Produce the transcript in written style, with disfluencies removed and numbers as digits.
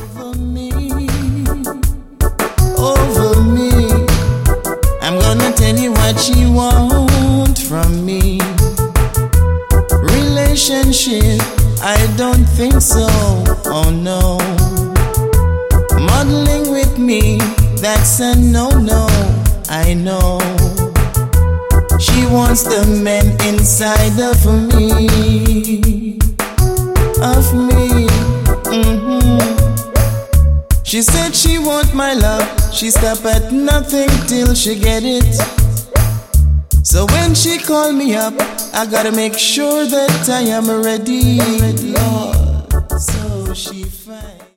over me, over me. I'm gonna tell you what she want from me. Relationship, I don't think so, oh no. Modeling with me, that's a no-no, I know. She wants the men inside of me, of me. She said she want my love, she stop at nothing till she get it. So when she call me up, I gotta make sure that I am ready. So she fight.